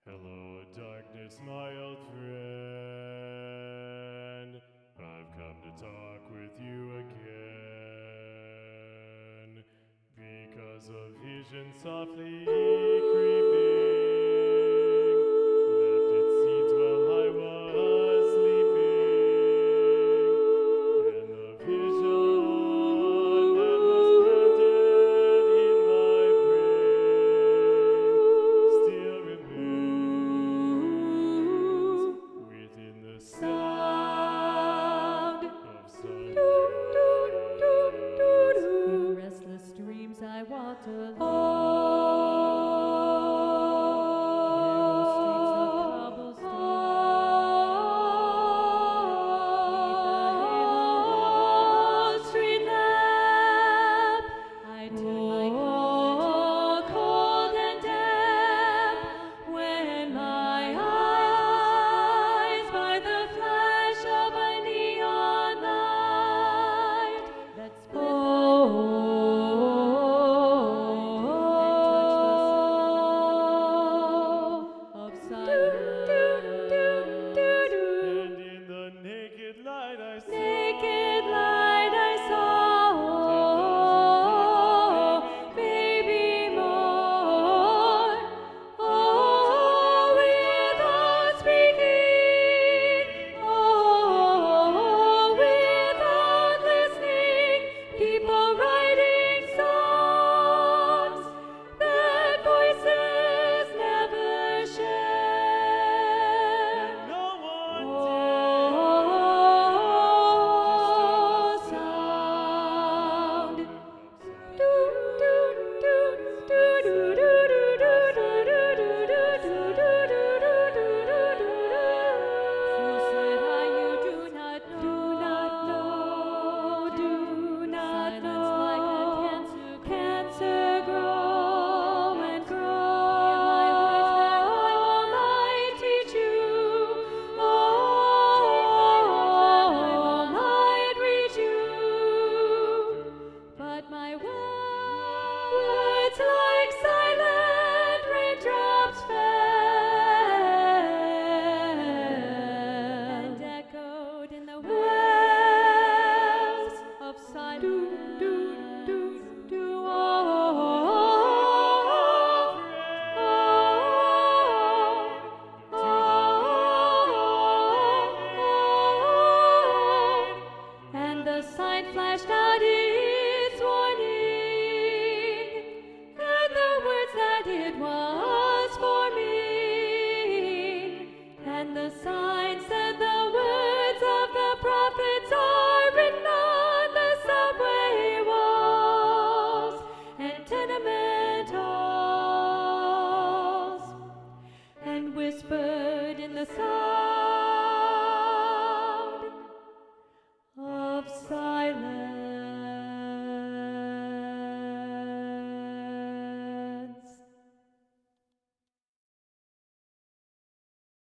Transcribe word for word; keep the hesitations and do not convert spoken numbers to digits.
Hello, darkness, my old friend. I've come to talk with you again because a vision softly creeping left its seeds while I was sleeping, and the vision that was planted in my brain still remains within the sound of sun. With restless dreams I walked alone. Narrow streets of cobblestone. Beneath the halo of a street lamp, I turned my collar cold and damp when my eyes by the flash of a neon light that split the of silence. And in the naked light I saw Naked light I saw, baby more. Oh, without speaking, oh, without listening, people writing songs that voices never share. and no one Oh, sound. Do, do, do, do, do, do, do, do, do, do, do, do, do, do, do, do, do, do, do. Fool said I, you do not know, do not know. Silence like a cancer, cancer grow and grow. Hear my words that I will might teach you. Oh, I might reach you. But my words like silent raindrops fell and echoed in the wells of silence. Do, do, do, do, oh, oh, oh, and the sign flashed out its warning, and the words that it was for me, and the sign said the words of the prophets are written on the subway walls and tenement halls, and whispered